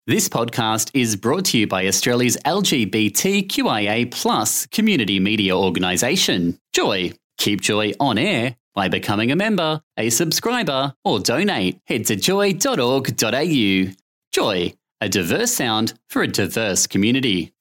This podcast is brought to you by Australia's LGBTQIA+ community media organisation, Joy. Keep Joy on air by becoming a member, a subscriber, or donate. Head to joy.org.au. Joy, a diverse sound for a diverse community.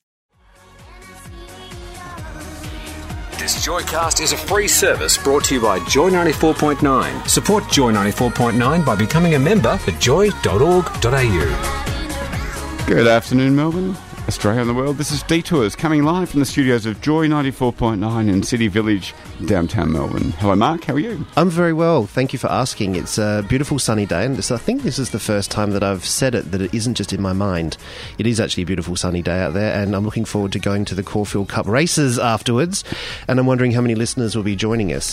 This Joycast is a free service brought to you by Joy 94.9. Support Joy 94.9 by becoming a member at joy.org.au. Good afternoon, Melbourne, Australia and the world. This is Detours coming live from the studios of Joy 94.9 in City Village, downtown Melbourne. Hello, Mark. How are you? I'm very well. Thank you for asking. It's a beautiful sunny day, and I think this is the first time that I've said it, that it isn't just in my mind. It is actually a beautiful sunny day out there, and I'm looking forward to going to the Caulfield Cup races afterwards, and I'm wondering how many listeners will be joining us.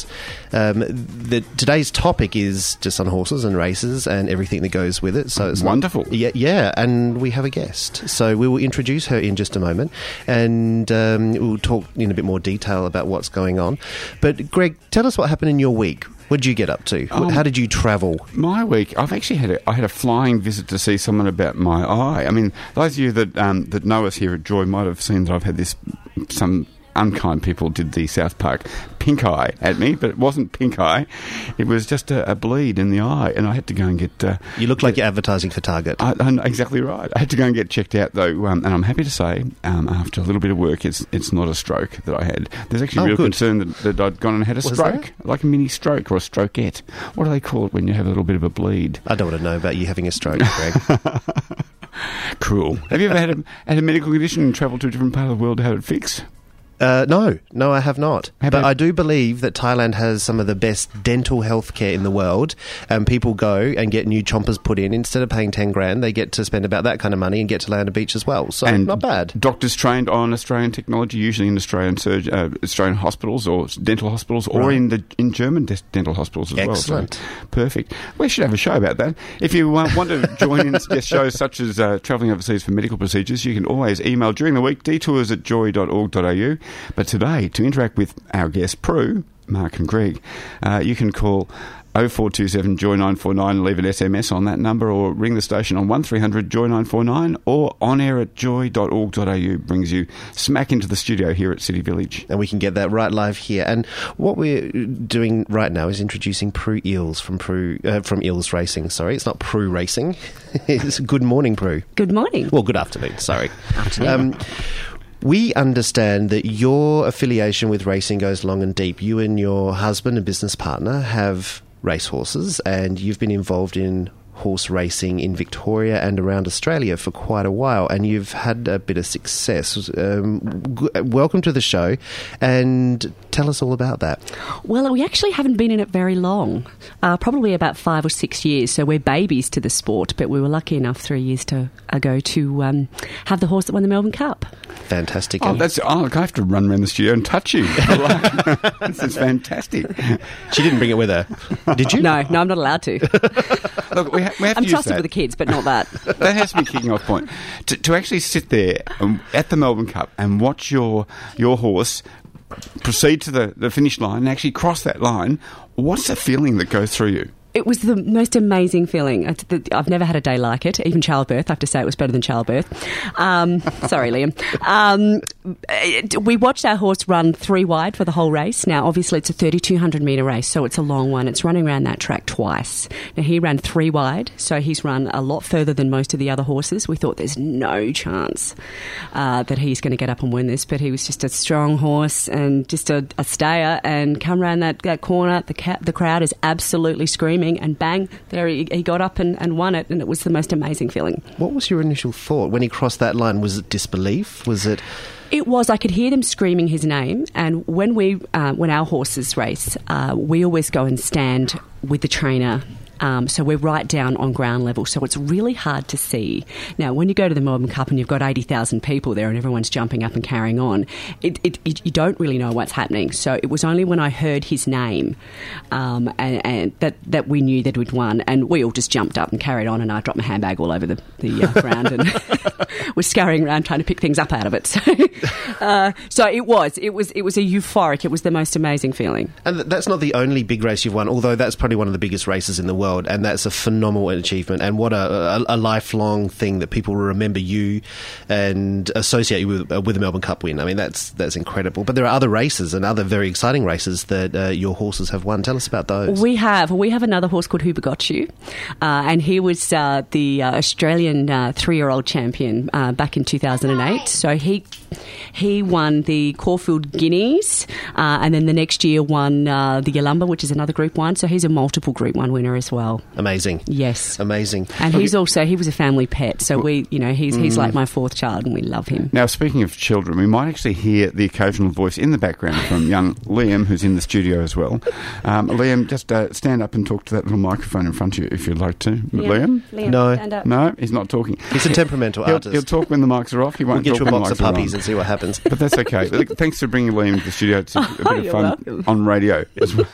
Today's topic is just on horses and races and everything that goes with it. So it's wonderful. Yeah, and we have a guest. So we will introduce her in just a moment, and we'll talk in a bit more detail about what's going on. But Greg, tell us what happened in your week. What did you get up to? How did you travel? My week, I've actually had a flying visit to see someone about my eye. I mean, those of you that know us here at Joy might have seen that I've had some unkind people did the South Park pink eye at me, but it wasn't pink eye. It was just a bleed in the eye, and I had to go and get... you look like you're advertising for Target. Exactly right. I had to go and get checked out, though, and I'm happy to say, after a little bit of work, it's not a stroke that I had. There's actually real concern that I'd gone and had a stroke, like a mini stroke or a strokeette. What do they call it when you have a little bit of a bleed? I don't want to know about you having a stroke, Greg. Cruel. Have you ever had a medical condition and travelled to a different part of the world to have it fixed? No, I have not. But I do believe that Thailand has some of the best dental health care in the world, and people go and get new chompers put in. Instead of paying 10 grand, they get to spend about that kind of money and get to lay on a beach as well. So, not bad. Doctors trained on Australian technology, usually in Australian hospitals or dental hospitals, or in German dental hospitals as Excellent. well. So, perfect. We should have a show about that. If you want to join in and suggest shows such as travelling overseas for medical procedures, you can always email during the week, detours@joy.org.au. But today, to interact with our guests, Prue, Mark and Greg, you can call 0427 Joy 949 and leave an SMS on that number, or ring the station on 1300 Joy 949, or on air at joy.org.au brings you smack into the studio here at City Village. And we can get that right live here. And what we're doing right now is introducing Prue Eales from Eales Racing. Sorry, it's not Prue Racing. It's good morning, Prue. Good morning. Well, good afternoon. Sorry. We understand that your affiliation with racing goes long and deep. You and your husband and business partner have racehorses, and you've been involved in horse racing in Victoria and around Australia for quite a while, and you've had a bit of success. Welcome to the show, and tell us all about that. Well, we actually haven't been in it very long, probably about 5 or 6 years, so we're babies to the sport, but we were lucky enough 3 years ago to have the horse that won the Melbourne Cup. Fantastic. I have to run around the studio and touch you. This is fantastic. She didn't bring it with her, did you? No, I'm not allowed to. Look, we have I'm to trusted use with the kids, but not that. That has to be kicking off point. To actually sit there at the Melbourne Cup and watch your horse proceed to the finish line and actually cross that line, what's the feeling that goes through you? It was the most amazing feeling. I've never had a day like it. Even childbirth, I have to say it was better than childbirth. Sorry, Liam. We watched our horse run 3 wide for the whole race. Now, obviously, it's a 3,200 metre race, so it's a long one. It's running around that track twice. Now, he ran 3 wide, so he's run a lot further than most of the other horses. We thought there's no chance that he's going to get up and win this, but he was just a strong horse and just a stayer, and come around that corner, the crowd is absolutely screaming, and bang, there he got up and won it, and it was the most amazing feeling. What was your initial thought when he crossed that line? Was it disbelief? Was it... It was. I could hear them screaming his name, and when our horses race, we always go and stand with the trainer. So we're right down on ground level, so it's really hard to see. Now, when you go to the Melbourne Cup and you've got 80,000 people there and everyone's jumping up and carrying on, you don't really know what's happening. So it was only when I heard his name and that we knew that we'd won, and we all just jumped up and carried on, and I dropped my handbag all over the ground and was scurrying around trying to pick things up out of it. So it was a euphoric. It was the most amazing feeling. And that's not the only big race you've won, although that's probably one of the biggest races in the world. world, and that's a phenomenal achievement, and what a lifelong thing that people will remember you and associate you with the Melbourne Cup win. I mean, that's incredible. But there are other races and other very exciting races that your horses have won. Tell us about those. We have another horse called Hoover Got You, and he was the Australian 3-year-old champion back in 2008. So he won the Caulfield Guineas, and then the next year won the Yalumba, which is another Group 1. So he's a multiple Group 1 winner as well. Amazing. Yes. Amazing. And he was a family pet. So he's like my fourth child, and we love him. Now, speaking of children, we might actually hear the occasional voice in the background from young Liam, who's in the studio as well. Liam, just stand up and talk to that little microphone in front of you if you'd like to. Yeah. Liam? No. Stand up. No, he's not talking. He's a temperamental artist. He'll talk when the mics are off. He won't We'll get talk you a when box the of mics are puppies on. and see what happens. But that's okay. Look, thanks for bringing Liam to the studio. It's a bit of you're fun welcome. on radio as well.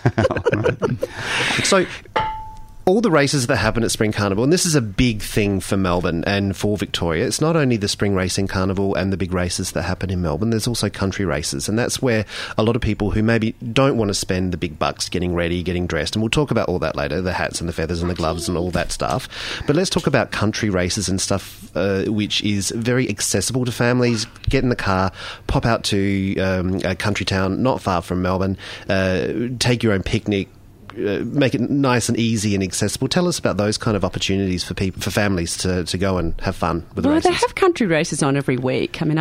So, all the races that happen at Spring Carnival, and this is a big thing for Melbourne and for Victoria, it's not only the Spring Racing Carnival and the big races that happen in Melbourne, there's also country races, and that's where a lot of people who maybe don't want to spend the big bucks getting ready, getting dressed, and we'll talk about all that later, the hats and the feathers and the gloves and all that stuff, but let's talk about country races and stuff which is very accessible to families. Get in the car, pop out to a country town not far from Melbourne, take your own picnic, make it nice and easy and accessible. Tell us about those kind of opportunities for people, for families to go and have fun with the races. They have country races on every week. I mean,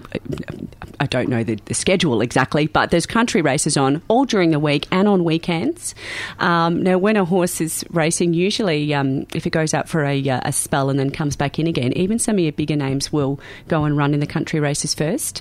I don't know the schedule exactly, but there's country races on all during the week and on weekends. Now, when a horse is racing, usually if it goes out for a spell and then comes back in again, even some of your bigger names will go and run in the country races first.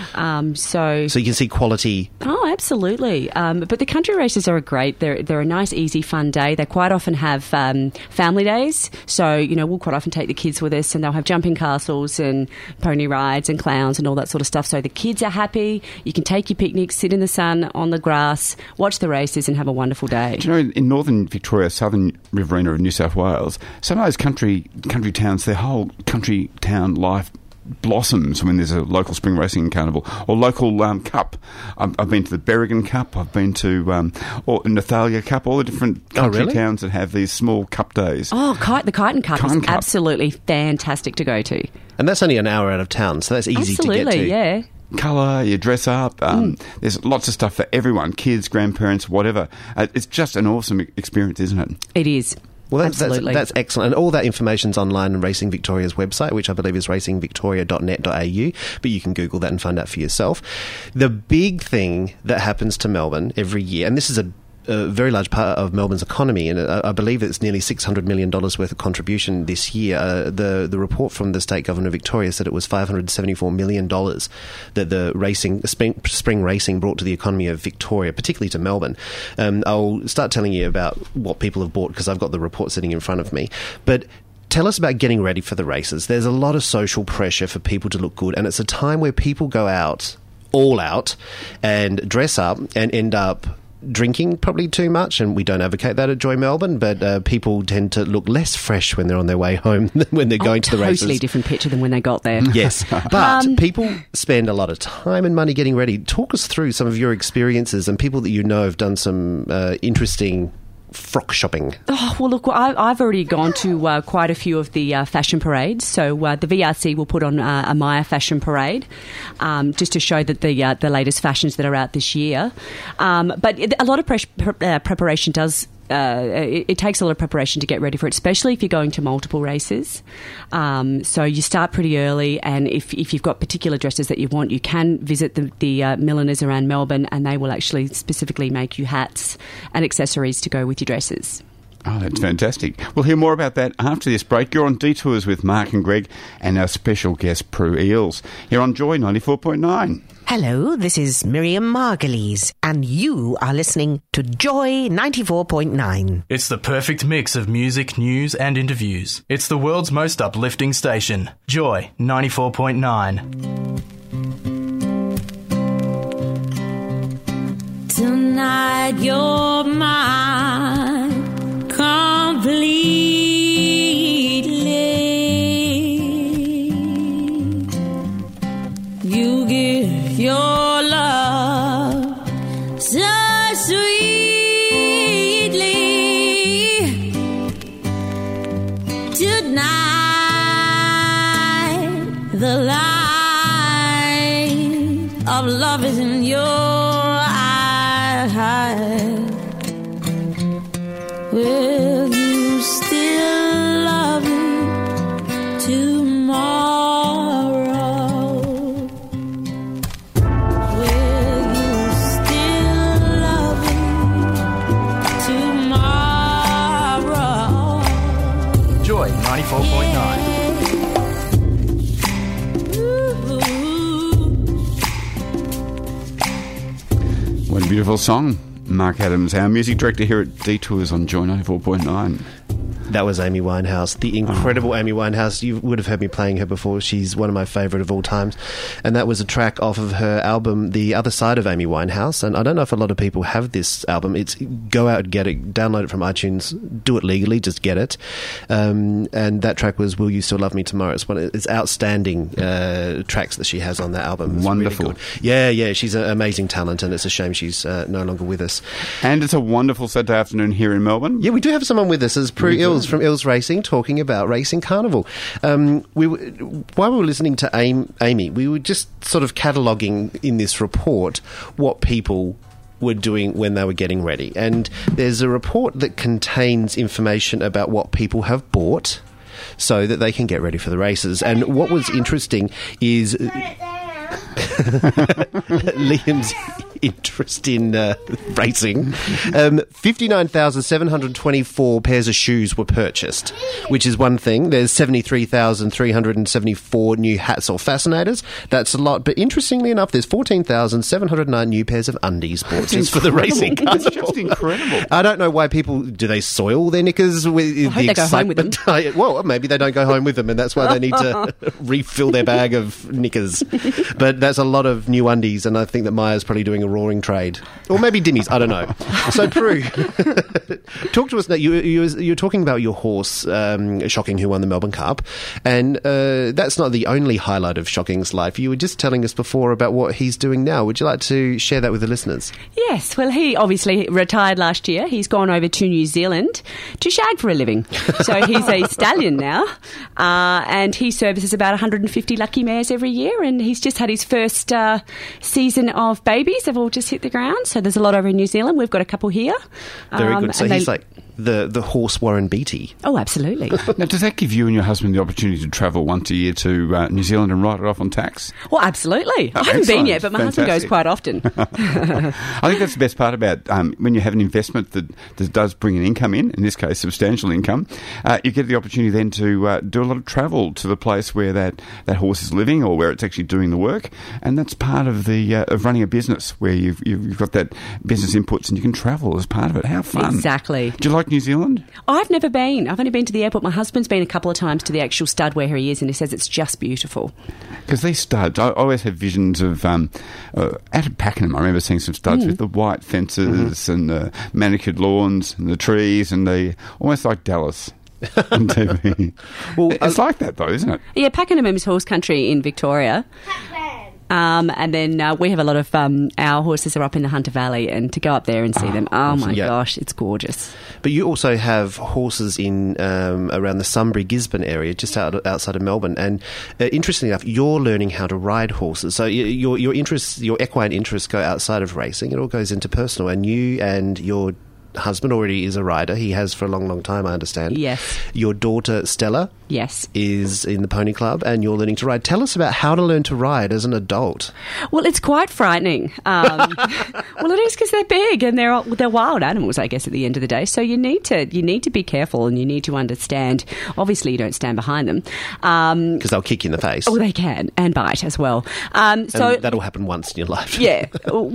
So you can see quality. Oh, absolutely. But the country races are great. They're a nice, easy, fun day. They quite often have family days. So, we'll quite often take the kids with us, and they'll have jumping castles and pony rides and clowns and all that sort of stuff. So the kids are happy. You can take your picnic, sit in the sun on the grass, watch the races and have a wonderful day. Do you know, in northern Victoria, southern Riverina of New South Wales, some of those country towns, their whole country town life blossoms when there's a local spring racing carnival or local cup. I've been to the Berrigan Cup, I've been to Nathalia Cup, all the different country towns that have these small cup days. Oh, the Kyneton Cup is absolutely fantastic to go to. And that's only an hour out of town, so that's easy to get to. Absolutely, yeah. Colour, you dress up, there's lots of stuff for everyone, kids, grandparents, whatever. It's just an awesome experience, isn't it? It is. Well, that's excellent. And all that information's online on Racing Victoria's website, which I believe is racingvictoria.net.au, but you can Google that and find out for yourself. The big thing that happens to Melbourne every year, and this is a very large part of Melbourne's economy, and I believe it's nearly $600 million worth of contribution this year. The report from the State Government of Victoria said it was $574 million that the spring racing brought to the economy of Victoria, particularly to Melbourne. I'll start telling you about what people have bought because I've got the report sitting in front of me. But tell us about getting ready for the races. There's a lot of social pressure for people to look good, and it's a time where people go out, all out, and dress up and end up drinking probably too much, and we don't advocate that at Joy Melbourne, but people tend to look less fresh when they're on their way home than when they're going to the races. Totally different picture than when they got there. Yes, but people spend a lot of time and money getting ready. Talk us through some of your experiences and people that you know have done some interesting frock shopping. Oh, well, look, I've already gone to quite a few of the fashion parades. So the VRC will put on a Maya fashion parade just to show that the latest fashions that are out this year. But a lot of preparation does... it takes a lot of preparation to get ready for it, especially if you're going to multiple races. So you start pretty early, and if you've got particular dresses that you want, you can visit the milliners around Melbourne, and they will actually specifically make you hats and accessories to go with your dresses. Oh, that's fantastic. We'll hear more about that after this break. You're on Detours with Mark and Greg and our special guest, Prue Eels, here on Joy 94.9. Hello, this is Miriam Margulies, and you are listening to Joy 94.9. It's the perfect mix of music, news, and interviews. It's the world's most uplifting station, Joy 94.9. Tonight you're mine completely. You give your love so sweetly. The light of love is in your eyes. Will you still love me tomorrow? Will you still love me tomorrow? Joy 94.9. What a beautiful song. Mark Adams, our music director here at Detours on Joy 94.9. That was Amy Winehouse, the incredible Amy Winehouse. You would have heard me playing her before. She's one of my favourite of all times. And that was a track off of her album, The Other Side of Amy Winehouse. And I don't know if a lot of people have this album. It's go out and get it, download it from iTunes, do it legally, just get it. And that track was Will You Still Love Me Tomorrow. It's outstanding tracks that she has on that album. It's wonderful. Really good. Yeah, she's an amazing talent, and it's a shame she's no longer with us. And it's a wonderful Saturday afternoon here in Melbourne. Yeah, we do have someone with us as Prue Ills from Ills Racing talking about Racing Carnival. While we were listening to Amy, we were just sort of cataloguing in this report what people were doing when they were getting ready. And there's a report that contains information about what people have bought so that they can get ready for the races. And what was interesting is Liam's interest in racing. 59,724 pairs of shoes were purchased, which is one thing. There's 73,374 new hats or fascinators. That's a lot. But interestingly enough, there's 14,709 new pairs of undies bought just for the racing carnival. That's just incredible. I don't know why people... Do they soil their knickers with the they go home with them. Well, maybe they don't go home with them, and that's why they need to refill their bag of knickers. But that's a lot of new undies, and I think that Maya's probably doing a roaring trade. Or maybe Dimmies, I don't know. So, Prue, talk to us now. You're talking about your horse, Shocking, who won the Melbourne Cup, and that's not the only highlight of Shocking's life. You were just telling us before about what he's doing now. Would you like to share that with the listeners? Yes, well, he obviously retired last year. He's gone over to New Zealand to shag for a living. So he's a stallion now, and he services about 150 lucky mares every year, and he's just had his first season of babies. They've all just hit the ground, so there's a lot over in New Zealand. We've got a couple here. Very good. So he's like the horse Warren Beatty. Oh, absolutely. Now, does that give you and your husband the opportunity to travel once a year to New Zealand and write it off on tax? Well, absolutely. I haven't been yet, but my husband goes quite often. I think that's the best part about when you have an investment that does bring an income in this case, substantial income, you get the opportunity then to do a lot of travel to the place where that horse is living or where it's actually doing the work. And that's part of the of running a business where you've got that business inputs and you can travel as part of it. How fun. Exactly. Do you like New Zealand? I've never been. I've only been to the airport. My husband's been a couple of times to the actual stud where he is, and he says it's just beautiful. Because these studs, I always have visions of out at Pakenham. I remember seeing some studs with the white fences and the manicured lawns and the trees, and they almost like Dallas on TV. Well, it's like that though, isn't it? Yeah, Pakenham is horse country in Victoria. And then we have a lot of our horses are up in the Hunter Valley, and to go up there and see them, my gosh, it's gorgeous. But you also have horses in around the Sunbury, Gisborne area, just outside of Melbourne. And interestingly enough, you're learning how to ride horses. So your interests, your equine interests, go outside of racing. It all goes into personal. And you and your husband already is a rider. He has for a long, long time, I understand. Yes. Your daughter, Stella, is in the pony club, and you're learning to ride. Tell us about how to learn to ride as an adult. Well, it's quite frightening. Well, it is because they're big and they're wild animals, I guess, at the end of the day. So you need to be careful, and you need to understand. Obviously, you don't stand behind them because they'll kick you in the face. Oh, they can, and bite as well. So and that'll happen once in your life. Yeah,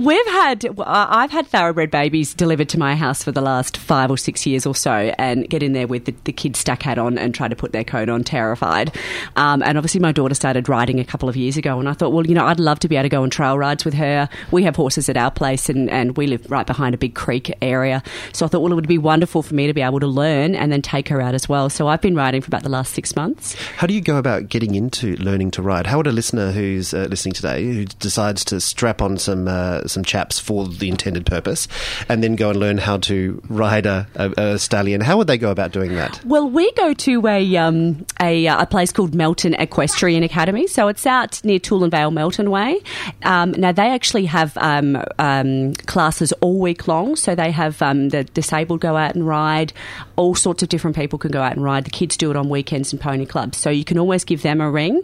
I've had thoroughbred babies delivered to my house for the last 5 or 6 years or so, and get in there with the kids' stack hat on and try to put their coat on, terrified. And obviously my daughter started riding a couple of years ago, and I thought, well, I'd love to be able to go on trail rides with her. We have horses at our place, and we live right behind a big creek area. So I thought, well, it would be wonderful for me to be able to learn and then take her out as well. So I've been riding for about the last 6 months. How do you go about getting into learning to ride? How would a listener who's listening today, who decides to strap on some chaps for the intended purpose and then go and learn how to ride a stallion, how would they go about doing that? Well, we go to a a place called Melton Equestrian Academy. So it's out near Toolern Vale, Melton Way. Now, they actually have classes all week long. So they have the disabled go out and ride. All sorts of different people can go out and ride. The kids do it on weekends in pony clubs. So you can always give them a ring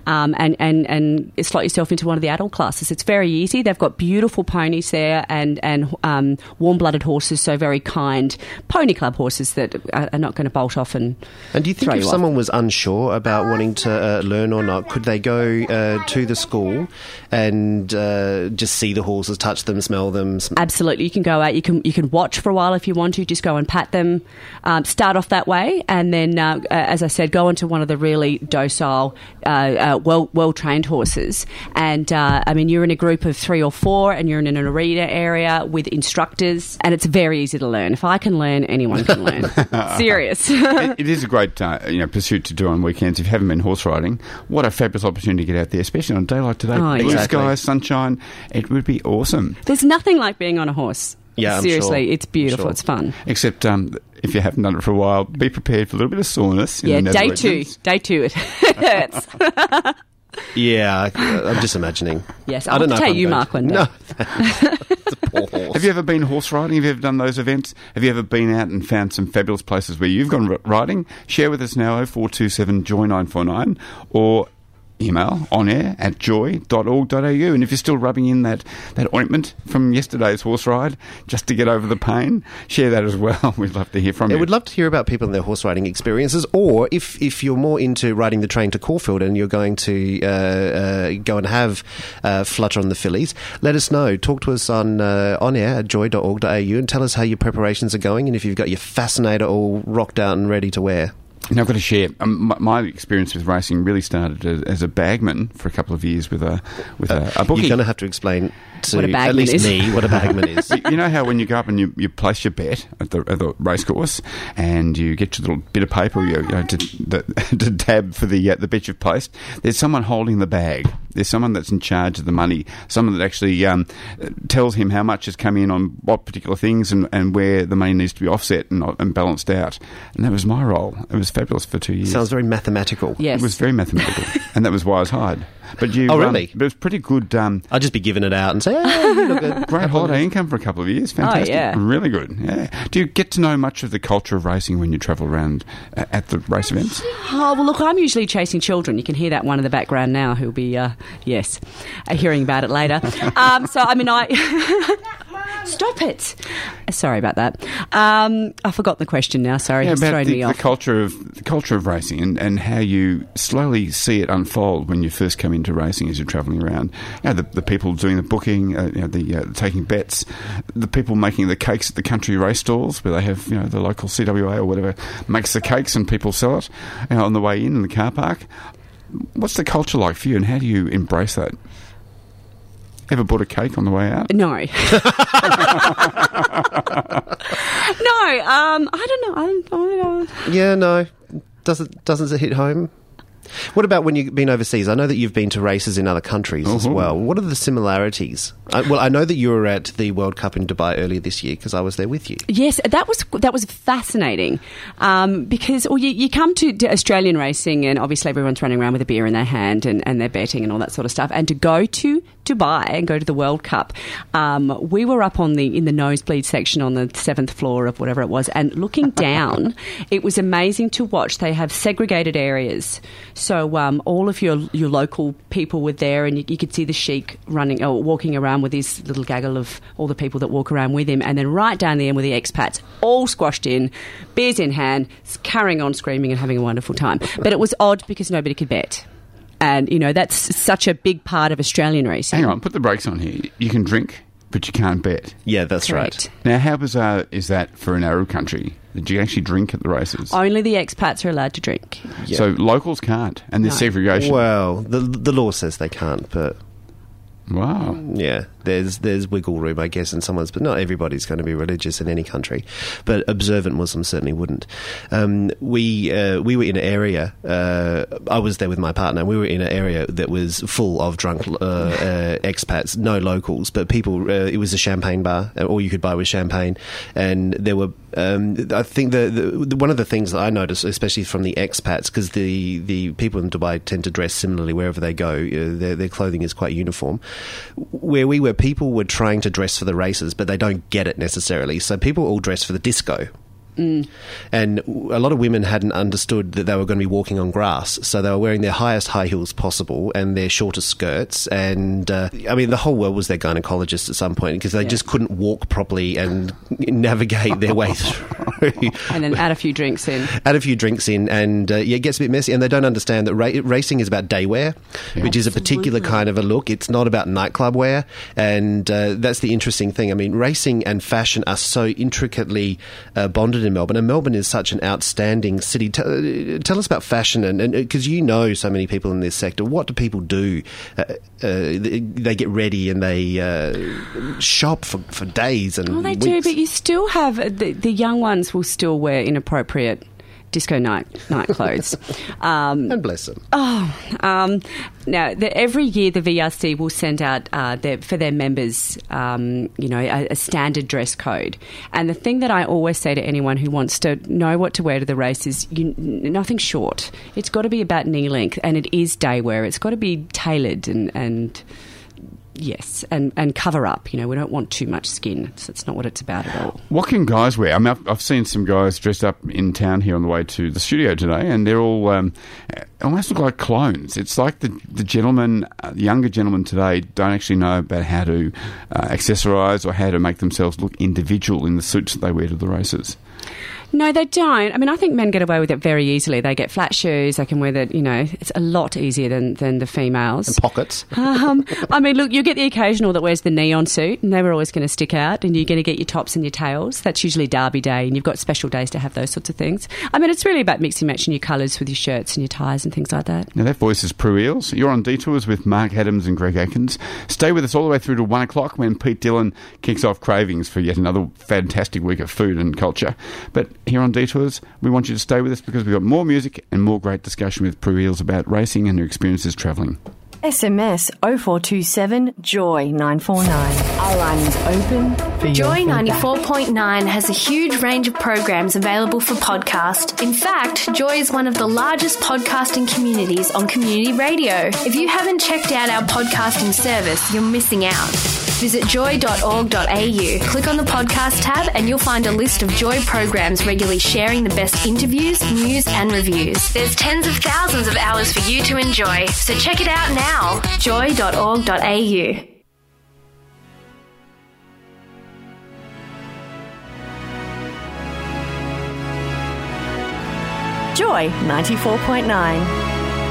and slot yourself into one of the adult classes. It's very easy. They've got beautiful ponies there and warm-blooded horses, so very kind pony club horses that are not going to bolt off and do you think throw if you someone off. was unsure about wanting to learn or not, could they go to the school and just see the horses, touch them, smell them? Absolutely. You can go out. You can watch for a while if you want to. Just go and pat them. Start off that way, and then, as I said, go into one of the really docile, well-trained horses. And you're in a group of 3 or 4, and you're in an arena area with instructors, and it's very easy to learn. If I can learn, anyone can learn. Serious. It is a great pursuit to do on weekends. If you haven't been horse riding, what a fabulous opportunity to get out there, especially on a day like today. Oh, Blue exactly. skies, sunshine. It would be awesome. There's nothing like being on a horse. Yeah, I'm seriously, sure. it's beautiful. I'm sure. It's fun. Except if you haven't done it for a while, be prepared for a little bit of soreness. Yeah, in the day nether 2. regions. Day 2, it hurts. Yeah, I'm just imagining. Yes, I I'll don't know have to if take I'm you, going Mark, to- one day. No, it's a poor horse. Have you ever been horse riding? Have you ever done those events? Have you ever been out and found some fabulous places where you've gone riding? Share with us now, 0427 Joy 949, or email onair@joy.org.au. And if you're still rubbing in that ointment from yesterday's horse ride just to get over the pain, share that as well. We'd love to hear from I you. would love to hear about people and their horse riding experiences, or if you're more into riding the train to Caulfield and you're going to go and have Flutter on the fillies, let us know. Talk to us on air at joy.org.au and tell us how your preparations are going and if you've got your fascinator all rocked out and ready to wear. Now, I've got to share. My experience with racing really started as a bagman for a couple of years with a bookie. You're going to have to explain to What a bagman at least is. me what a bagman is. You know how when you go up and you place your bet at the racecourse and you get your little bit of paper to tab for the bet you've placed, there's someone holding the bag. There's someone that's in charge of the money, someone that actually tells him how much has come in on what particular things and where the money needs to be offset and balanced out. And that was my role. It was fabulous for 2 years. Sounds very mathematical. Yes. It was very mathematical, and that was why I was hired. But you, Oh, really? but it was pretty good. I'll just be giving it out and say, hey, you look good. Great holiday income for a couple of years. Fantastic. yeah. Really good. Yeah. Do you get to know much of the culture of racing when you travel around at the race events? Oh, well, look, I'm usually chasing children. You can hear that one in the background now who'll be, hearing about it later. Stop it. Sorry about that. I've forgotten the question now. Sorry, it's about thrown me the off. culture of racing and how you slowly see it unfold when you first come into racing as you're travelling around. You know, the people doing the booking, the taking bets, the people making the cakes at the country race stalls where they have the local CWA or whatever makes the cakes and people sell it on the way in the car park. What's the culture like for you, and how do you embrace that? Ever bought a cake on the way out? No. I don't know. Yeah, no. Doesn't it hit home? What about when you've been overseas? I know that you've been to races in other countries as well. What are the similarities? I know that you were at the World Cup in Dubai earlier this year because I was there with you. Yes, that was fascinating because you come to Australian racing and obviously everyone's running around with a beer in their hand and they're betting and all that sort of stuff. And to go to Dubai and go to the World Cup, we were up in the nosebleed section on the 7th floor of whatever it was, and looking down, it was amazing to watch. They have segregated areas, so all of your local people were there, and you could see the sheik walking around with his little gaggle of all the people that walk around with him, and then right down the end with the expats, all squashed in, beers in hand, carrying on screaming and having a wonderful time. But it was odd because nobody could bet. And, that's such a big part of Australian racing. Hang on, put the brakes on here. You can drink, but you can't bet. Yeah, that's Correct. right. Now, how bizarre is that for an Arab country? Did you actually drink at the races? Only the expats are allowed to drink. So locals can't, and there's segregation. Well, the law says they can't, but Wow. yeah, there's wiggle room, I guess, in someone's, but not everybody's going to be religious in any country. But observant Muslims certainly wouldn't. We were in an area. I was there with my partner. We were in an area that was full of drunk expats, no locals, but people. It was a champagne bar. All you could buy was champagne, and there were I think the one of the things that I notice, especially from the expats, because the people in Dubai tend to dress similarly wherever they go. Their clothing is quite uniform. Where we were, people were trying to dress for the races, but they don't get it necessarily. So people all dress for the disco. And a lot of women hadn't understood that they were going to be walking on grass, so they were wearing their highest high heels possible and their shortest skirts. And I mean, the whole world was their gynecologist at some point because they just couldn't walk properly and navigate their way through. And then add a few drinks in. And it gets a bit messy. And they don't understand that racing is about day wear, which is a particular kind of a look. It's not about nightclub wear, and that's the interesting thing. I mean, racing and fashion are so intricately bonded in Melbourne, and Melbourne is such an outstanding city. Tell us about fashion, and because you know so many people in this sector. What do people do? They get ready and they shop for days and they weeks. do, but you still have the young ones will still wear inappropriate disco night clothes. And bless them. Now, every year the VRC will send out for their members, a standard dress code. And the thing that I always say to anyone who wants to know what to wear to the race is nothing short. It's got to be about knee length, and it is day wear. It's got to be tailored and yes, and cover up. We don't want too much skin. So it's not what it's about at all. What can guys wear? I mean, I've seen some guys dressed up in town here on the way to the studio today, and they're all almost look like clones. It's like the gentlemen, the younger gentlemen today don't actually know about how to accessorise or how to make themselves look individual in the suits that they wear to the races. No, they don't. I mean, I think men get away with it very easily. They get flat shoes. They can wear it's a lot easier than the females. And pockets. I mean, look, you get the occasional that wears the neon suit, and they were always going to stick out, and you're going to get your tops and your tails. That's usually Derby Day, and you've got special days to have those sorts of things. I mean, it's really about mixing matching your colours with your shirts and your ties and things like that. Now, that voice is Prue Eels. You're on Detours with Mark Adams and Greg Atkins. Stay with us all the way through to 1 o'clock when Pete Dillon kicks off Cravings for yet another fantastic week of food and culture. But here on Detours, we want you to stay with us because we've got more music and more great discussion with Prue Eels about racing and her experiences travelling. SMS 0427 JOY 949. Our line is open. Joy 94.9 has a huge range of programs available for podcast. In fact, Joy is one of the largest podcasting communities on community radio. If you haven't checked out our podcasting service, you're missing out. Visit joy.org.au, click on the podcast tab, and you'll find a list of Joy programs regularly sharing the best interviews, news, and reviews. There's tens of thousands of hours for you to enjoy, so check it out now. Joy.org.au. Joy 94.9.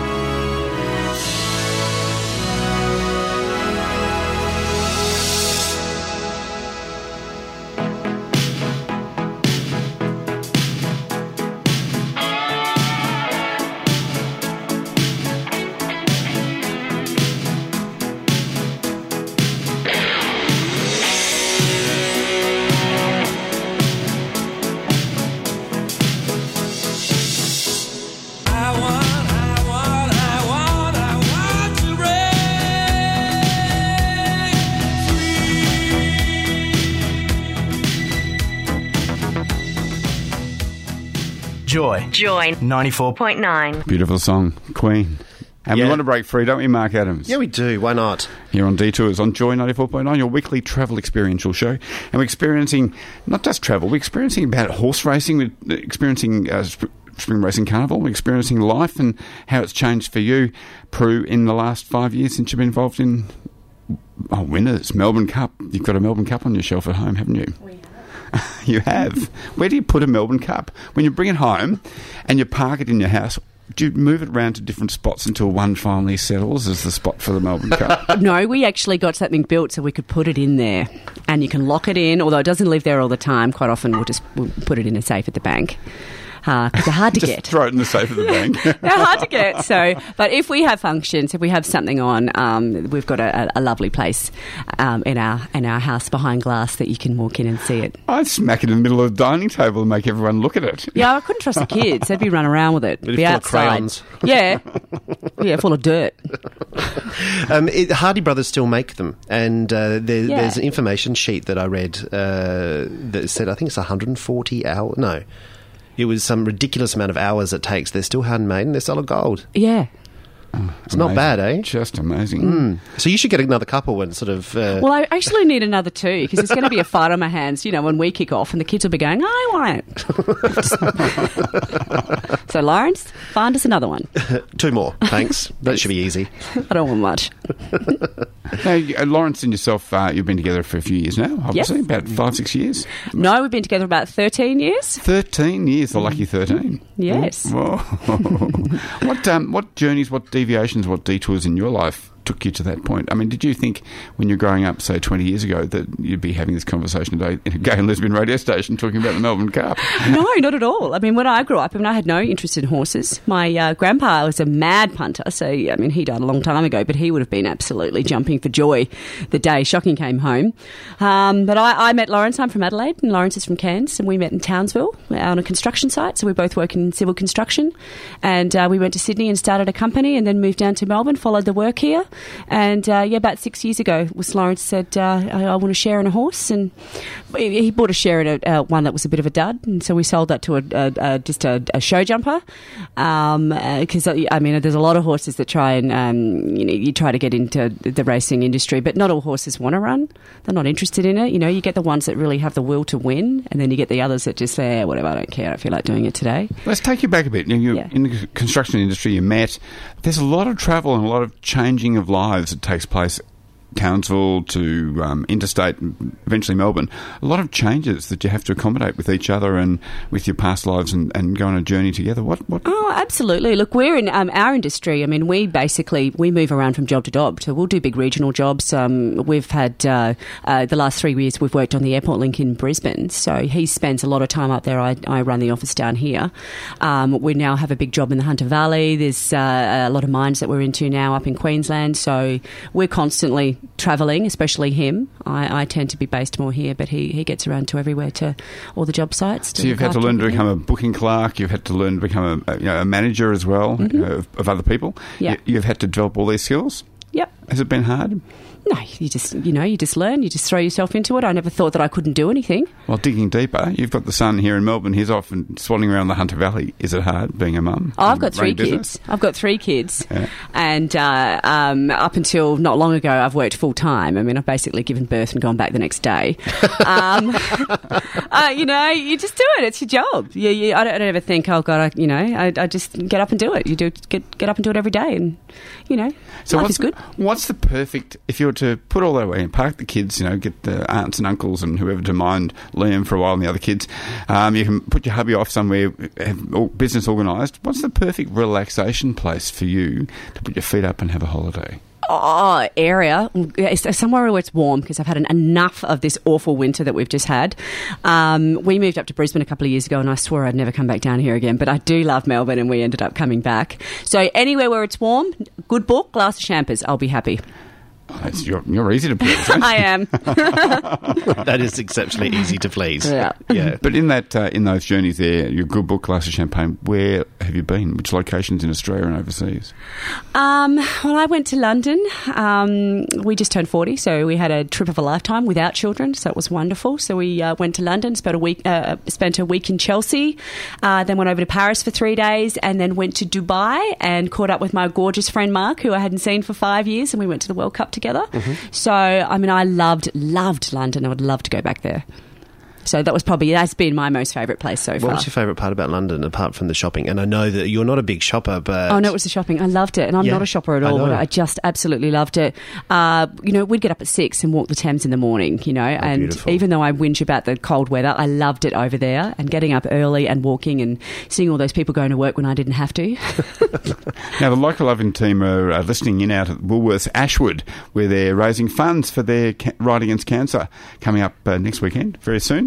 Joy 94.9. Beautiful song, Queen. And we want to break free, don't we, Mark Adams? Yeah, we do. Why not? Here on Detours on Joy 94.9, your weekly travel experiential show. And we're experiencing not just travel, we're experiencing about horse racing, we're experiencing Spring Racing Carnival, we're experiencing life and how it's changed for you, Prue, in the last 5 years since you've been involved in winners, Melbourne Cup. You've got a Melbourne Cup on your shelf at home, haven't you? You have. Where do you put a Melbourne Cup? When you bring it home and you park it in your house, do you move it around to different spots until one finally settles as the spot for the Melbourne Cup? No, we actually got something built so we could put it in there. And you can lock it in, although it doesn't live there all the time. Quite often we'll put it in a safe at the bank. because they're hard to Just get. throw it in the safe of the bank. They're hard to get. So, but if we have functions, if we have something on, we've got a lovely place in our house behind glass that you can walk in and see it. I'd smack it in the middle of the dining table and make everyone look at it. Yeah, I couldn't trust the kids. They'd be running around with it. It'd be be full of outside. crayons. Yeah, yeah, full of dirt. Hardy Brothers still make them, and there's an information sheet that I read that said I think it's 140 hours. No, it was some ridiculous amount of hours it takes. They're still handmade and they're solid gold. Yeah. It's not bad, eh? Just amazing. So you should get another couple and sort of... Well, I actually need another two because there's going to be a fight on my hands, when we kick off and the kids will be going, I want it. So, Lawrence, find us another one. 2 more, thanks. That should be easy. I don't want much. Now, Lawrence and yourself, you've been together for a few years now, obviously, Yes. about 5-6 years. No, we've been together about 13 years. 13 years, the lucky 13. Yes. Whoa. What journeys, what deviations, what detours in your life took you to that point? I mean, did you think when you're growing up, say 20 years ago, that you'd be having this conversation today in a gay and lesbian radio station talking about the Melbourne Cup? No, not at all. I mean, when I grew up, I had no interest in horses. My grandpa was a mad punter, so, he died a long time ago, but he would have been absolutely jumping for joy the day Shocking came home. But I met Lawrence. I'm from Adelaide, and Lawrence is from Cairns, and we met in Townsville on a construction site, so we both work in civil construction. And we went to Sydney and started a company, and then moved down to Melbourne, followed the work here. And about 6 years ago, Lawrence said, I want to share in a horse. And he bought a share in one that was a bit of a dud. And so we sold that to just a show jumper. Because, there's a lot of horses that try and, you try to get into the racing industry, but not all horses want to run. They're not interested in it. You get the ones that really have the will to win, and then you get the others that just say, whatever, I don't care. I don't feel like doing it today. Let's take you back a bit. You're in the construction industry, you met. There's a lot of travel and a lot of changing of lives that takes place. Townsville to interstate, eventually Melbourne. A lot of changes that you have to accommodate with each other and with your past lives and go on a journey together. What? Oh, absolutely. Look, we're in our industry. We move around from job to job. So we'll do big regional jobs. We've had the last 3 years we've worked on the airport link in Brisbane. So he spends a lot of time up there. I run the office down here. We now have a big job in the Hunter Valley. There's a lot of mines that we're into now up in Queensland. So we're constantly travelling, especially him. I tend to be based more here, but he gets around to everywhere, to all the job sites. So you've had to learn to become a booking clerk. You've had to learn to become a manager as well, of other people. Yeah. You've had to develop all these skills. Yep. Has it been hard? No, you just learn. You just throw yourself into it. I never thought that I couldn't do anything. Well, digging deeper, you've got the son here in Melbourne. He's off and swanning around the Hunter Valley. Is it hard being a mum? Oh, I've got 3 kids. Yeah. And up until not long ago, I've worked full time. I've basically given birth and gone back the next day. You just do it. It's your job. I don't ever think, oh God, I just get up and do it. You get up and do it every day, and so life is good. What's the perfect, if you were to put all that away and park the kids, get the aunts and uncles and whoever to mind Liam for a while and the other kids, you can put your hubby off somewhere, have business organised. What's the perfect relaxation place for you to put your feet up and have a holiday? Area. Somewhere where it's warm, because I've had enough of this awful winter that we've just had. We moved up to Brisbane a couple of years ago, and I swore I'd never come back down here again, but I do love Melbourne, and we ended up coming back. So anywhere where it's warm, good book, glass of champers, I'll be happy. You're easy to please. I am. That is exceptionally easy to please. Yeah. But in those journeys there, your good book, glass of champagne, where have you been? Which locations in Australia and overseas? Well, I went to London. We just turned 40, so we had a trip of a lifetime without children, so it was wonderful. So we went to London, spent a week in Chelsea, then went over to Paris for 3 days, and then went to Dubai and caught up with my gorgeous friend Mark, who I hadn't seen for 5 years, and we went to the World Cup together. So, I loved London. I would love to go back there. So that's been my most favourite place so far. What was your favourite part about London, apart from the shopping? And I know that you're not a big shopper, but... Oh, no, it was the shopping. I loved it. And I'm not a shopper at all, but I just absolutely loved it. We'd get up at 6 and walk the Thames in the morning, and beautiful. Even though I whinge about the cold weather, I loved it over there, and getting up early and walking and seeing all those people going to work when I didn't have to. Now, the Local Loving team are listening in out at Woolworths Ashwood, where they're raising funds for their Ride Against Cancer, coming up next weekend, very soon.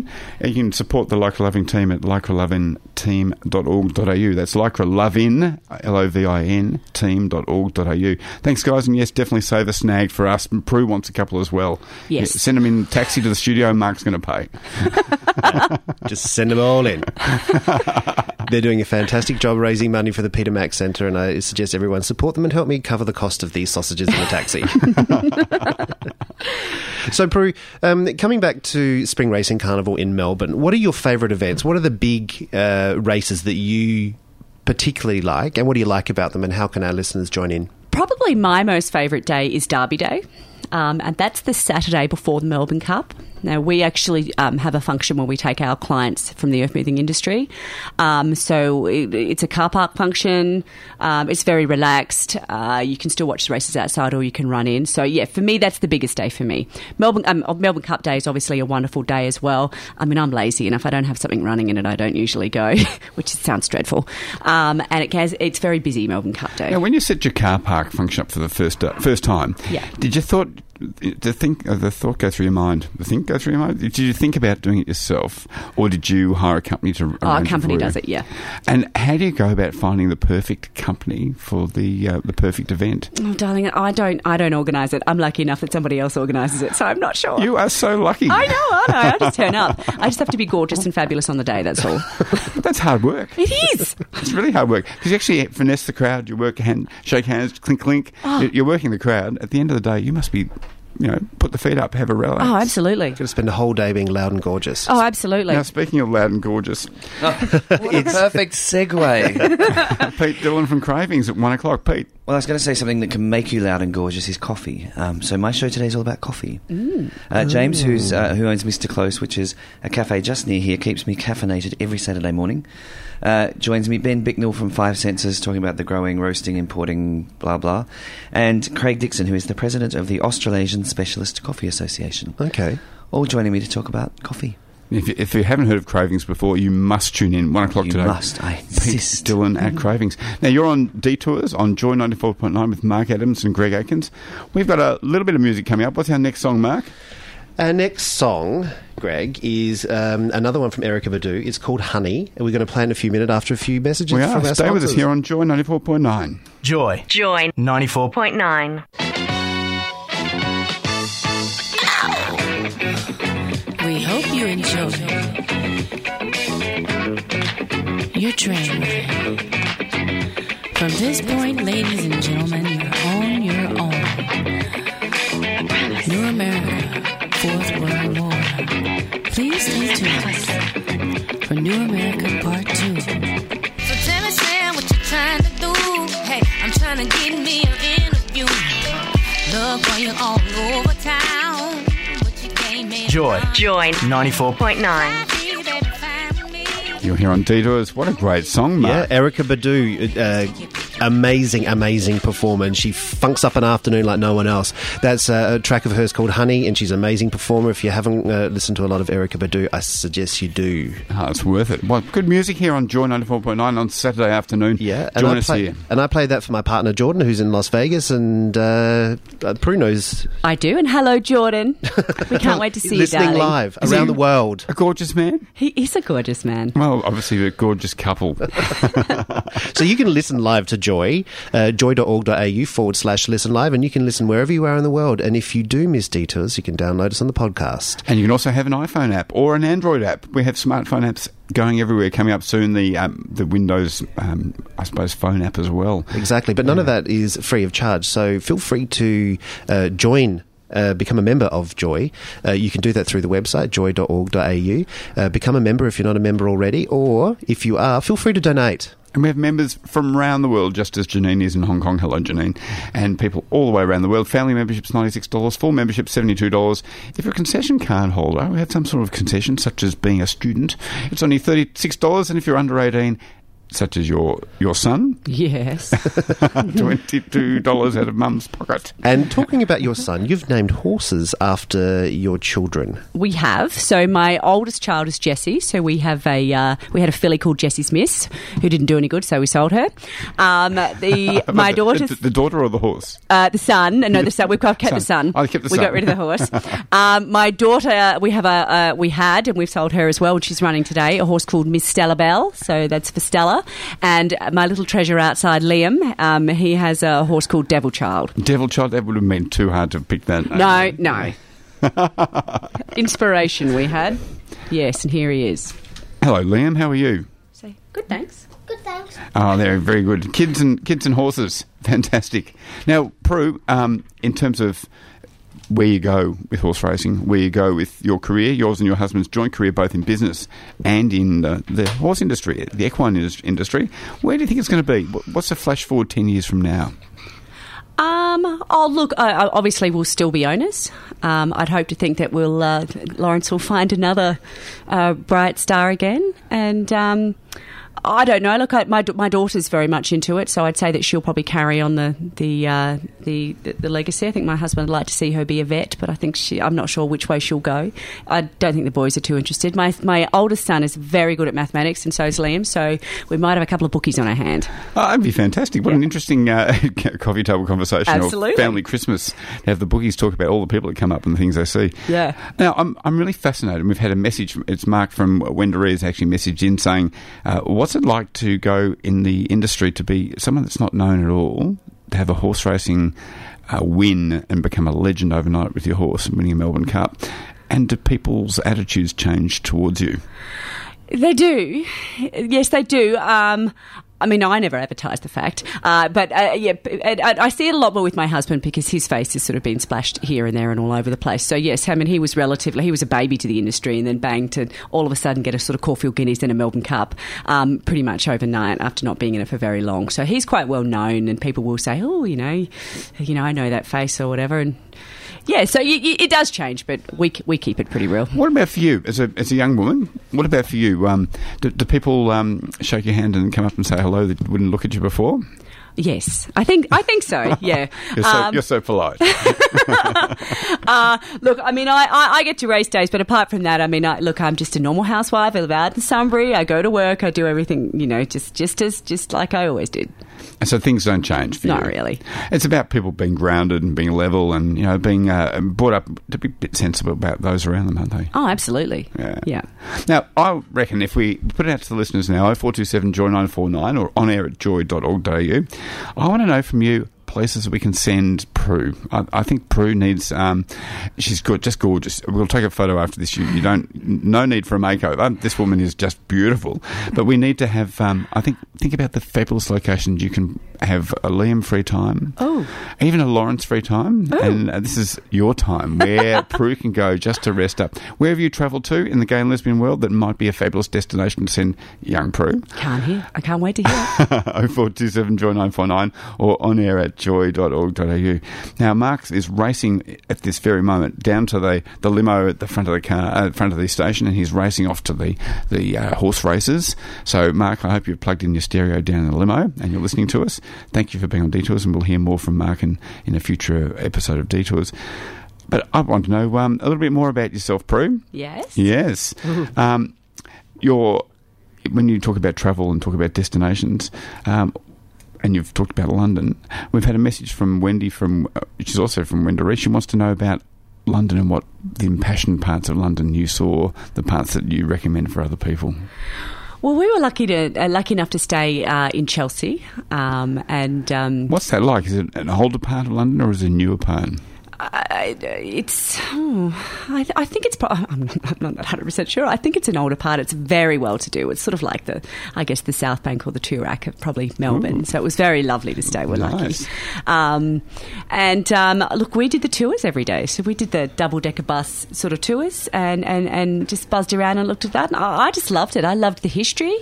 Lovin. You can support the Lycra Lovin team at lycralovinteam.org.au. That's Lycra Lovin, Lovin, team.org.au. Thanks, guys, and yes, definitely save a snag for us. Prue wants a couple as well. Yes. Yeah, send them in taxi to the studio. Mark's going to pay. Just send them all in. They're doing a fantastic job raising money for the Peter Mac Centre, and I suggest everyone support them and help me cover the cost of these sausages in the taxi. So, Prue, coming back to Spring Racing Carnival in Melbourne, what are your favourite events? What are the big races that you particularly like, and what do you like about them, and how can our listeners join in? Probably my most favourite day is Derby Day. And that's the Saturday before the Melbourne Cup. Now, we actually have a function where we take our clients from the earth-moving industry. So it's a car park function. It's very relaxed. You can still watch the races outside or you can run in. So, yeah, for me, that's the biggest day for me. Melbourne Cup Day is obviously a wonderful day as well. I mean, I'm lazy, and if I don't have something running in it, I don't usually go, which sounds dreadful. And it's very busy, Melbourne Cup Day. Now, when you set your car park function up for the first time, did you thought the thought go through your mind? The think go through your mind? Did you think about doing it yourself, or did you hire a company to arrange a company it for you? does it, yeah. And how do you go about finding the perfect company for the perfect event? Oh, darling, I don't organise it. I'm lucky enough that somebody else organises it, so I'm not sure. You are so lucky. I know. I just turn up. I just have to be gorgeous and fabulous on the day, that's all. That's hard work. It is. It's really hard work. Because you actually finesse the crowd, you shake hands, clink, clink. Oh. You're working the crowd. At the end of the day, you must be, put the feet up, have a relax. Oh, absolutely. Got to spend a whole day being loud and gorgeous. Oh, absolutely. Now, speaking of loud and gorgeous, what a perfect segue. Pete Dillon from Cravings at 1 o'clock. Pete. Well, I was going to say something that can make you loud and gorgeous is coffee. So my show today is all about coffee. James, who owns Mr. Close, which is a cafe just near here, keeps me caffeinated every Saturday morning. Joins me Ben Bicknell from Five Senses, talking about the growing, roasting, importing, blah, blah. And Craig Dixon, who is the president of the Australasian Specialist Coffee Association. Okay. All joining me to talk about coffee. If you haven't heard of Cravings before, you must tune in 1 o'clock today. You must, I insist. Pete Dillon at Cravings. Now, you're on Detours on Joy 94.9 with Mark Adams and Greg Aikens. We've got a little bit of music coming up. What's our next song, Mark? Our next song, Greg, is another one from Erykah Badu. It's called Honey, and we're going to play in a few minutes after a few messages We from are. our Stay with us sponsors. here on Joy 94.9. Joy. Joy 94.9. 94.9. We hope you enjoy your train ride. From this point, ladies and gentlemen, you're on your own. New America, Fourth World War. Please stay tuned for New America Part 2. So tell me, Sam, what you trying to do? Hey, I'm trying to get me an interview. Look for you all over town. But you can't make Joy. Joy 94.9. You're here on Detours. What a great song, Mark. Yeah, Erykah Badu, amazing performer, and she funks up an afternoon like no one else. That's a track of hers called Honey, and she's an amazing performer. If you haven't listened to a lot of Erykah Badu, I suggest you do. Oh, it's worth it. Well, good music here on Joy 94.9 on Saturday afternoon. Yeah, Join us here. And I played that for my partner Jordan, who's in Las Vegas, and Prue knows. I do, and hello, Jordan. We can't wait to see you, darling. Listening live around the world. A gorgeous man? He is a gorgeous man. Well, obviously a gorgeous couple. So you can listen live to Joy, joy.org.au/listen live, and you can listen wherever you are in the world. And if you do miss Detours, you can download us on the podcast. And you can also have an iPhone app or an Android app. We have smartphone apps going everywhere. Coming up soon, the Windows, I suppose, phone app as well. Exactly, but none of that is free of charge. So feel free to join. Become a member of Joy. You can do that through the website, joy.org.au. Become a member if you're not a member already, or if you are, feel free to donate. And we have members from around the world, just as Janine is in Hong Kong. Hello, Janine. And people all the way around the world. Family membership's $96, full membership $72. If you're a concession card holder, we have some sort of concession, such as being a student, it's only $36. And if you're under 18, such as your son. Yes. $22 out of Mum's pocket. And talking about your son, you've named horses after your children. We have. So my oldest child is Jessie. So we have we had a filly called Jessie's Miss who didn't do any good, so we sold her. My daughter, the daughter or the horse? The son. No, the son. We've kept the son. I kept the we son. got rid of the horse. My daughter, we had, and we've sold her as well. And she's running today. A horse called Miss Stella Bell. So that's for Stella. And my little treasure outside, Liam, he has a horse called Devil Child. Devil Child, that would have been too hard to pick that. No. Inspiration we had. Yes, and here he is. Hello, Liam. How are you? Say, good, thanks. Good, thanks. Oh, they're very good. Kids and horses. Fantastic. Now, Prue, in terms of where you go with horse racing, where you go with your career, yours and your husband's joint career, both in business and in the horse industry, the equine industry, where do you think it's going to be? What's the flash forward 10 years from now? Obviously we'll still be owners. I'd hope to think that Lawrence will find another bright star again. And I don't know. Look, my daughter's very much into it, so I'd say that she'll probably carry on the legacy. I think my husband would like to see her be a vet, but I'm not sure which way she'll go. I don't think the boys are too interested. My oldest son is very good at mathematics, and so is Liam. So we might have a couple of bookies on our hand. Oh, that'd be fantastic. What an interesting coffee table conversation. Absolutely. Or family Christmas. To have the bookies talk about all the people that come up and the things they see. Yeah. Now, I'm really fascinated. We've had a message. It's Mark from Wendouree actually messaged in saying, what's it like to go in the industry to be someone that's not known at all, to have a horse racing win and become a legend overnight with your horse and winning a Melbourne Cup? And do people's attitudes change towards you? They do. Yes, they do. I mean, I never advertise the fact, but I see it a lot more with my husband because his face has sort of been splashed here and there and all over the place. So yes, I mean, he was a baby to the industry, and then bang, to all of a sudden get a sort of Caulfield Guineas and a Melbourne Cup pretty much overnight after not being in it for very long. So he's quite well known, and people will say, oh, you know, I know that face or whatever, and yeah, so it does change, but we keep it pretty real. What about for you, as a young woman? What about for you? Do people shake your hand and come up and say hello that wouldn't look at you before? Yes, I think so. Yeah, you're so polite. Look, I mean, I get to race days, but apart from that, I mean, I'm just a normal housewife. I live out in Sunbury. I go to work. I do everything, just like I always did. And so things don't change for you? Not really. It's about people being grounded and being level and, being brought up to be a bit sensible about those around them, aren't they? Oh, absolutely. Yeah. Now, I reckon if we put it out to the listeners now, 0427 Joy 949 or on air at joy.org.au, I want to know from you places that we can send Prue. I think Prue needs. She's good, just gorgeous. We'll take a photo after this. You don't. No need for a makeover. This woman is just beautiful. But we need to have. I think about the fabulous locations you can have a Liam free time. Oh. Even a Lawrence free time. Oh. And this is your time where Prue can go just to rest up. Where have you travelled to in the gay and lesbian world that might be a fabulous destination to send young Prue? I can't wait to hear. 0427 Joy 949 or on air at joy.org.au. Now, Mark is racing at this very moment down to the limo at the front of the car, front of the station, and he's racing off to the horse races. So, Mark, I hope you've plugged in your stereo down in the limo and you're listening to us. Thank you for being on Detours, and we'll hear more from Mark in a future episode of Detours. But I want to know a little bit more about yourself, Prue. Yes. Yes. When you talk about travel and talk about destinations, and you've talked about London, we've had a message from Wendy, which is also from Wendouree. She wants to know about London and what the impassioned parts of London you saw, the parts that you recommend for other people. Well, we were lucky enough to stay in Chelsea, and what's that like? Is it an older part of London or is it a newer part? I think it's. I'm not 100% sure. I think it's an older part. It's very well to do. It's sort of like the South Bank or the Toorak of probably Melbourne. Ooh. So it was very lovely to stay. We're nice. Lucky. Look, we did the tours every day. So we did the double-decker bus sort of tours and just buzzed around and looked at that. And I just loved it. I loved the history.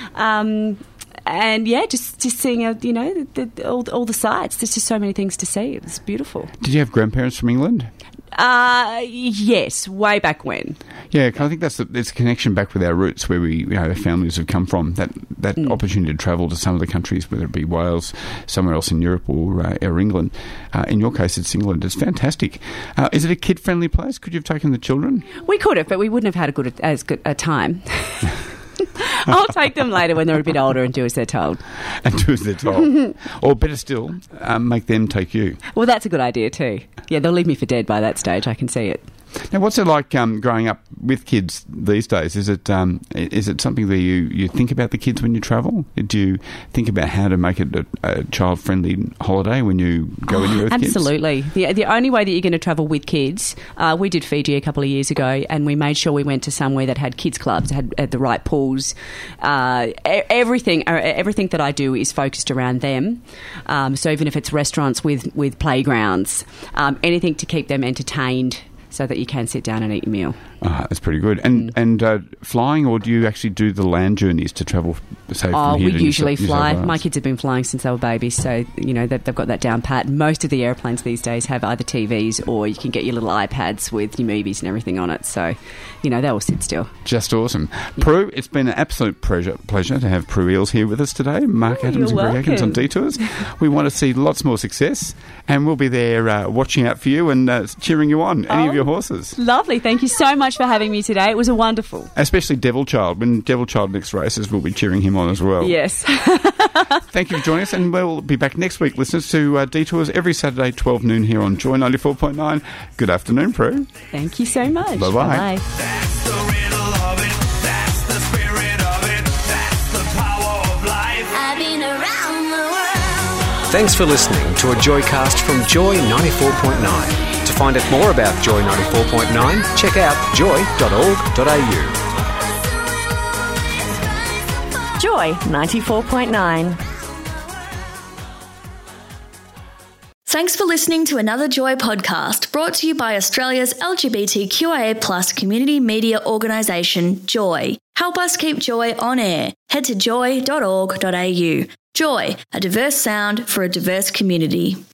And yeah, just seeing all the sights. There's just so many things to see. It was beautiful. Did you have grandparents from England? Yes, way back when. Yeah, 'cause I think it's a connection back with our roots, where our families have come from. That opportunity to travel to some of the countries, whether it be Wales, somewhere else in Europe, or England. In your case, it's England. It's fantastic. Is it a kid-friendly place? Could you have taken the children? We could have, but we wouldn't have had as good a time. I'll take them later when they're a bit older and do as they're told. And do as they're told. Or better still, make them take you. Well, that's a good idea too. Yeah, they'll leave me for dead by that stage. I can see it. Now, what's it like growing up with kids these days? Is it something that you think about the kids when you travel? Do you think about how to make it a child-friendly holiday when you go anywhere with absolutely. kids? Absolutely. The only way that you're going to travel with kids, we did Fiji a couple of years ago, and we made sure we went to somewhere that had kids clubs, had the right pools. Everything that I do is focused around them. So even if it's restaurants with playgrounds, anything to keep them entertained, so that you can sit down and eat your meal. That's pretty good. And flying, or do you actually do the land journeys to travel, say, from here to we usually fly. New South Wales? My kids have been flying since they were babies, so they've got that down pat. Most of the airplanes these days have either TVs or you can get your little iPads with your movies and everything on it. So, they all sit still. Just awesome. Yeah. Prue, it's been an absolute pleasure to have Prue Eales here with us today. Mark Adams and Greg Atkins on Detours. We want to see lots more success, and we'll be there watching out for you and cheering you on, any of your horses. Lovely. Thank you so much for having me today. It was a wonderful. Especially Devil Child. When Devil Child next races, we'll be cheering him on as well. Yes. Thank you for joining us, and we'll be back next week, listeners, to Detours every Saturday, 12 noon here on Joy 94.9. Good afternoon, Prue. Thank you so much. Bye-bye. Bye-bye. That's the riddle of it. That's the spirit of it. That's the power of life. I've been around the world. Thanks for listening to a Joycast from Joy 94.9. To find out more about Joy 94.9, check out joy.org.au. Joy 94.9. Thanks for listening to another Joy podcast brought to you by Australia's LGBTQIA+ community media organisation, Joy. Help us keep Joy on air. Head to joy.org.au. Joy, a diverse sound for a diverse community.